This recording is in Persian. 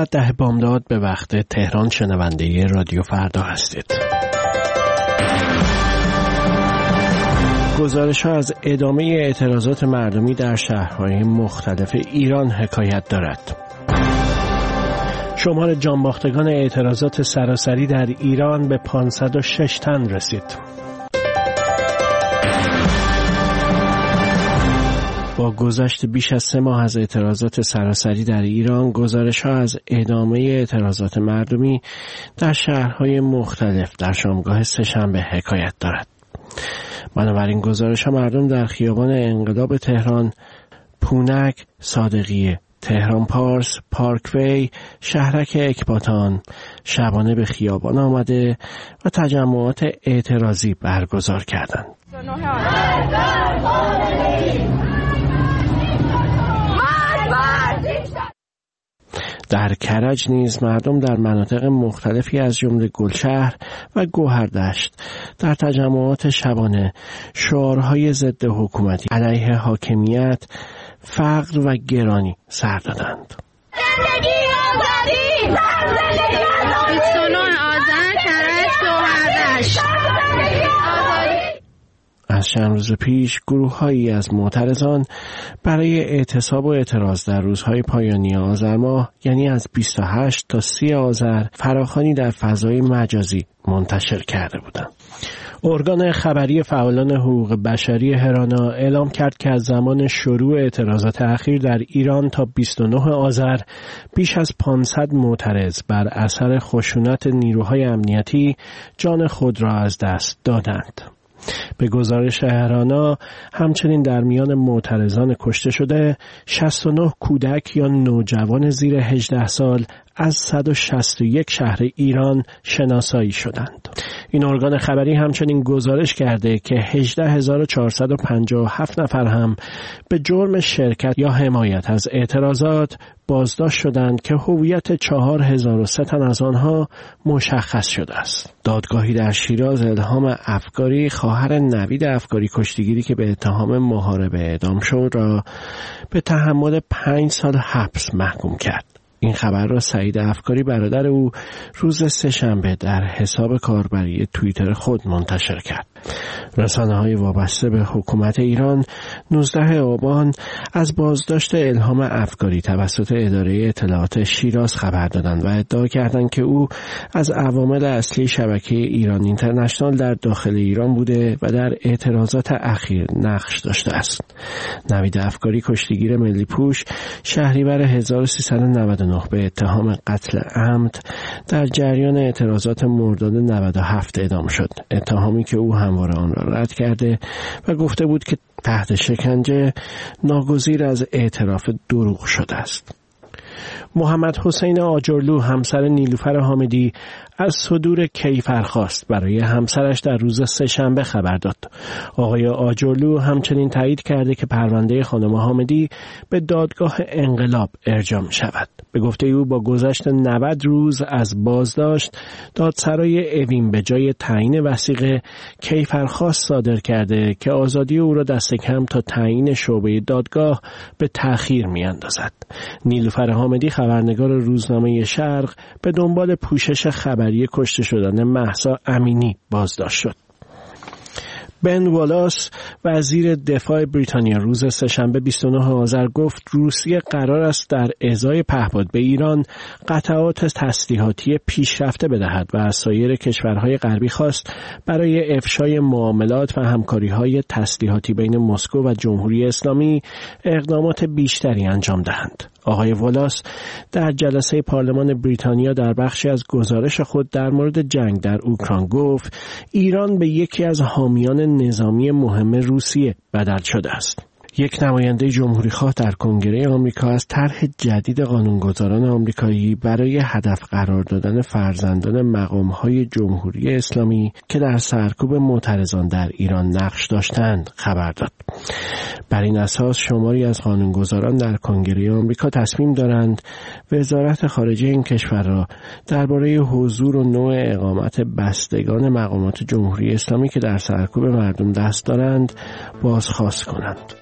ساعت 10 بامداد به وقت تهران شنونده رادیو فردا هستید. گزارش‌ها از ادامه اعتراضات مردمی در شهرهای مختلف ایران حکایت دارد. شمار جانباختگان اعتراضات سراسری در ایران به 506 تن رسید. با گذشت بیش از 3 ماه از اعتراضات سراسری در ایران، گزارش‌ها از ادامه اعتراضات مردمی در شهرهای مختلف در شامگاه سه‌شنبه حکایت دارد. بنابراین گزارش‌ها مردم در خیابان انقلاب تهران، پونک، صادقیه، تهران پارس، پارکوی، شهرک اکباتان، شبانه به خیابان آمده و تجمعات اعتراضی برگزار کردند. در کرج نیز مردم در مناطق مختلفی از جمله گلشهر و گوهردشت در تجمعات شبانه شعارهای ضد حکومتی علیه حاکمیت، فقر و گرانی سر دادند. زندگی آزادی! زندگی آزادی! 29 آذر کرج گوهردشت. از چند روز پیش گروه‌هایی از معترضان برای اعتصاب و اعتراض در روزهای پایانی آذر ماه، یعنی از 28 تا 30 آذر، فراخوانی در فضای مجازی منتشر کرده بودند. ارگان خبری فعالان حقوق بشری هرانا اعلام کرد که از زمان شروع اعتراضات اخیر در ایران تا 29 آذر بیش از 500 معترض بر اثر خشونت نیروهای امنیتی جان خود را از دست دادند. به گزارش هرانا همچنین در میان معترضان کشته شده 69 کودک یا نوجوان زیر 18 سال از 161 شهر ایران شناسایی شدند. این ارگان خبری همچنین گزارش کرده که 18457 نفر هم به جرم شرکت یا حمایت از اعتراضات بازداشت شدند که هویت 4003 تن از آنها مشخص شده است. دادگاهی در شیراز الهام افکاری، خواهر نوید افکاری کشتیگیری که به اتهام محاربه اعدام شد، را به تحمل 5 سال حبس محکوم کرد. این خبر را سعید افکاری برادر او روز سه‌شنبه در حساب کاربری توییتر خود منتشر کرد. رسانه‌های وابسته به حکومت ایران 19 آبان از بازداشت الهام افکاری توسط اداره اطلاعات شیراز خبر دادند و ادعا کردند که او از عوامل اصلی شبکه ایران اینترنشنال در داخل ایران بوده و در اعتراضات اخیر نقش داشته است. نوید افکاری کشتیگیر ملی پوش شهریور 1399 به اتهام قتل عمد در جریان اعتراضات مرداد 97 اعدام شد. اتهامی که او همواره آن را رد کرده و گفته بود که تحت شکنجه ناگزیر از اعتراف دروغ شده است. محمد حسین آجرلو همسر نیلوفر حامدی از صدور کیفرخواست برای همسرش در روز سه‌شنبه خبر داد. آقای آجرلو همچنین تایید کرده که پرونده خانم حامدی به دادگاه انقلاب ارجاع می شود. به گفته او با گذشت 90 روز از بازداشت، دادسرای اوین به جای تعیین وثیقه کیفرخواست صادر کرده که آزادی او را دست کم تا تعیین شعبه دادگاه به تأخیر می اندازد. نیلوفر حامدی خبرنگار روزنامه شرق به دنبال پوشش خبری کشته شدن مهسا امینی بازداشت شد. بن والاس وزیر دفاع بریتانیا روز سه‌شنبه 29 آذر گفت روسیه قرار است در ازای پهپاد به ایران قطعات تسلیحاتی پیشرفته بدهد و از سایر کشورهای غربی خواست برای افشای معاملات و همکاری‌های تسلیحاتی بین مسکو و جمهوری اسلامی اقدامات بیشتری انجام دهند. آقای والاس در جلسه پارلمان بریتانیا در بخشی از گزارش خود در مورد جنگ در اوکراین گفت ایران به یکی از حامیان نظامی مهم روسیه بدل شده است. یک نماینده جمهوری‌خواه در کنگره آمریکا از طرح جدید قانونگذاران آمریکایی برای هدف قرار دادن فرزندان مقام‌های جمهوری اسلامی که در سرکوب معترضان در ایران نقش داشتند خبر داد. بر این اساس شماری از قانونگذاران در کنگره آمریکا تصمیم دارند وزارت خارجه این کشور را درباره حضور و نوع اقامت بستگان مقامات جمهوری اسلامی که در سرکوب مردم دست دارند بازخواست کنند.